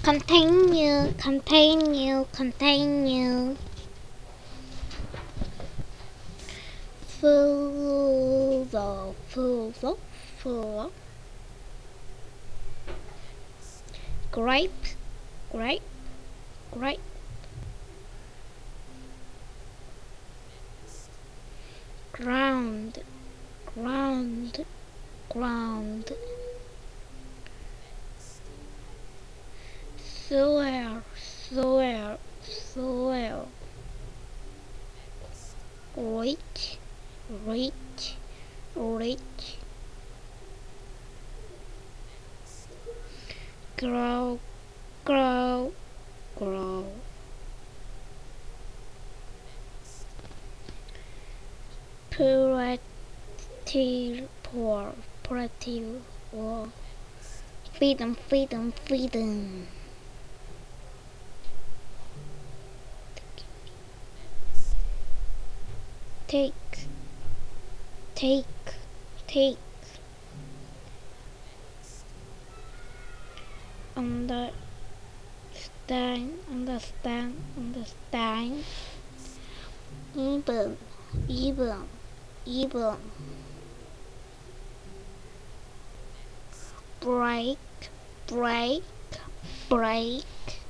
Continue, continue, continue. Full. Grape, grape, grape. Ground, ground, ground. Soil, soil, soil. Rich, rich, rich. Grow, grow, grow. Pretty poor, pretty poor. Freedom, freedom, freedom. Take, take, take. Understand, understand, understand. Even, even, even. Break, break, break.